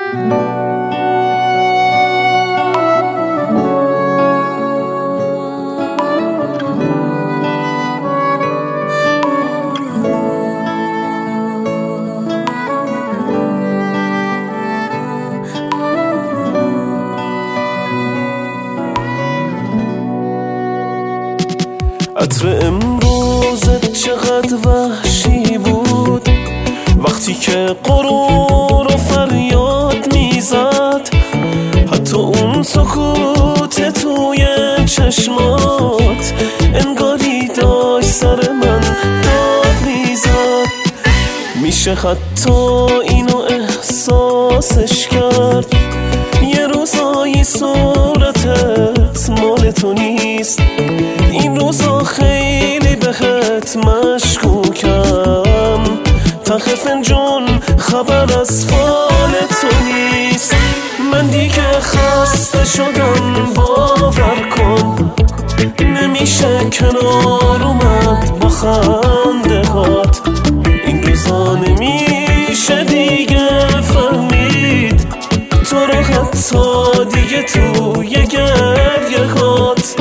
عطر امروزت چقدر وحشی بود، وقتی که غرور و فریاد میزد، حتی اون سکوت توی چشمات انگاری داشت سر من داد میزد. میشه حتی اینو احساسش کرد، یه روزایی صورتت مال تو نیست، این روزا خیلی بهت مشکوکم، ته فنجون خبر از فال تو نیست. من دیگه خسته شدم باور کن، نمیشه کنار اومد با خنده هات، این روزا نمیشه دیگه فهمید تو رو حتی دیگه توی گریه هات.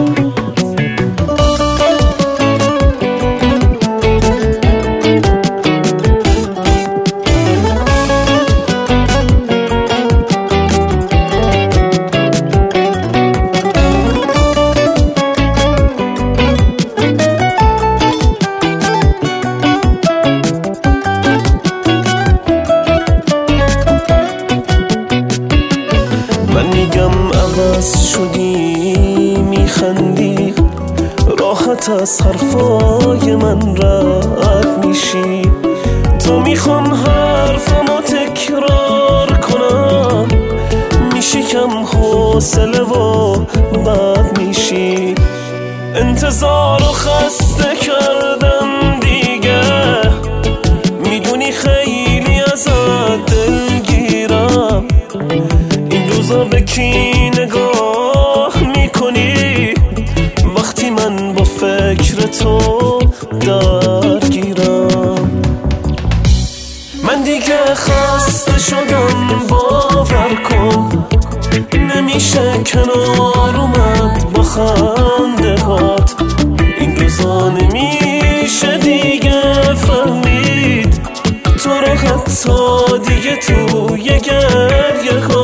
من میگم عوض شدی، میخندی، راحت از حرفای من رد میشی، تو میخوام حرفمو تکرار کنم، میشی کم حوصله و بد میشی. انتظار و خسته کردم دیگه، میدونی خیلی ازت دلگیرم، این روزا به کی نگاه میکنی وقتی من با فکر تو درگیرم؟ من دیگه خسته شدم باور کن، نمیشه کنار اومد با خنده هات، این روزا نمیشه دیگه فهمید تو رو حتی دیگه توی گریه هات.